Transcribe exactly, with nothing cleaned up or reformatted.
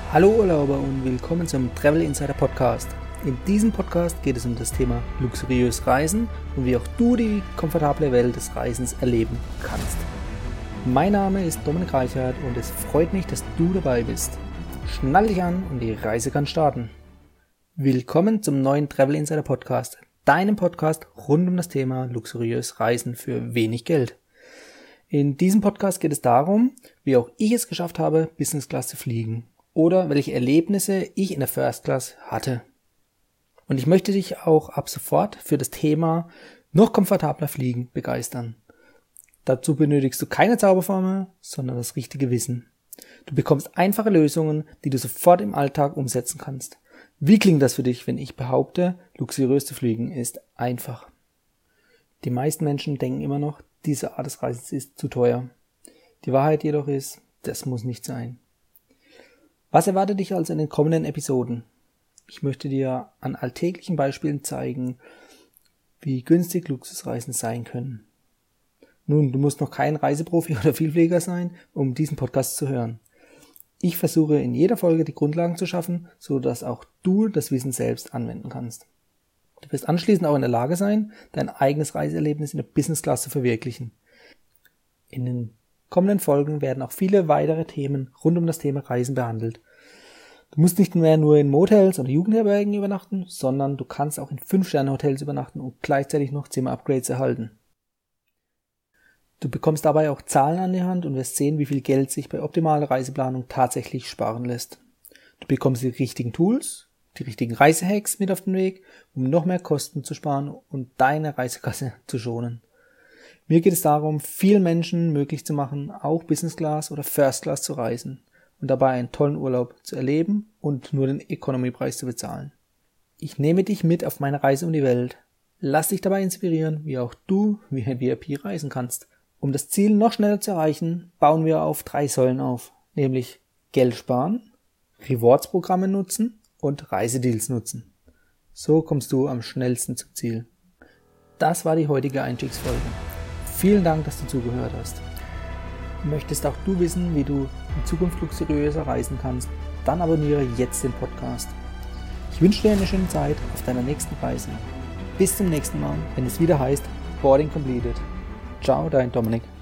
Hallo Urlauber und willkommen zum Travel Insider Podcast. In diesem Podcast geht es um das Thema luxuriös Reisen und wie auch du die komfortable Welt des Reisens erleben kannst. Mein Name ist Dominik Reichert und es freut mich, dass du dabei bist. Schnall dich an und die Reise kann starten. Willkommen zum neuen Travel Insider Podcast, deinem Podcast rund um das Thema luxuriös Reisen für wenig Geld. In diesem Podcast geht es darum, wie auch ich es geschafft habe, Business Class zu fliegen. Oder welche Erlebnisse ich in der First Class hatte. Und ich möchte dich auch ab sofort für das Thema noch komfortabler Fliegen begeistern. Dazu benötigst du keine Zauberformel, sondern das richtige Wissen. Du bekommst einfache Lösungen, die du sofort im Alltag umsetzen kannst. Wie klingt das für dich, wenn ich behaupte, luxuriös zu fliegen ist einfach? Die meisten Menschen denken immer noch, diese Art des Reisens ist zu teuer. Die Wahrheit jedoch ist, das muss nicht sein. Was erwartet dich also in den kommenden Episoden? Ich möchte dir an alltäglichen Beispielen zeigen, wie günstig Luxusreisen sein können. Nun, du musst noch kein Reiseprofi oder Vielflieger sein, um diesen Podcast zu hören. Ich versuche in jeder Folge die Grundlagen zu schaffen, so dass auch du das Wissen selbst anwenden kannst. Du wirst anschließend auch in der Lage sein, dein eigenes Reiseerlebnis in der Business Class zu verwirklichen. In den kommenden Folgen werden auch viele weitere Themen rund um das Thema Reisen behandelt. Du musst nicht mehr nur in Motels oder Jugendherbergen übernachten, sondern du kannst auch in fünf Sterne Hotels übernachten und gleichzeitig noch Zimmer-Upgrades erhalten. Du bekommst dabei auch Zahlen an die Hand und wirst sehen, wie viel Geld sich bei optimaler Reiseplanung tatsächlich sparen lässt. Du bekommst die richtigen Tools, die richtigen Reisehacks mit auf den Weg, um noch mehr Kosten zu sparen und deine Reisekasse zu schonen. Mir geht es darum, vielen Menschen möglich zu machen, auch Business Class oder First Class zu reisen und dabei einen tollen Urlaub zu erleben und nur den Economy-Preis zu bezahlen. Ich nehme dich mit auf meine Reise um die Welt. Lass dich dabei inspirieren, wie auch du wie ein V I P reisen kannst. Um das Ziel noch schneller zu erreichen, bauen wir auf drei Säulen auf, nämlich Geld sparen, Rewards-Programme nutzen und Reisedeals nutzen. So kommst du am schnellsten zum Ziel. Das war die heutige Einstiegsfolge. Vielen Dank, dass du zugehört hast. Möchtest auch du wissen, wie du in Zukunft luxuriöser reisen kannst? Dann abonniere jetzt den Podcast. Ich wünsche dir eine schöne Zeit auf deiner nächsten Reise. Bis zum nächsten Mal, wenn es wieder heißt Boarding Completed. Ciao, dein Dominik.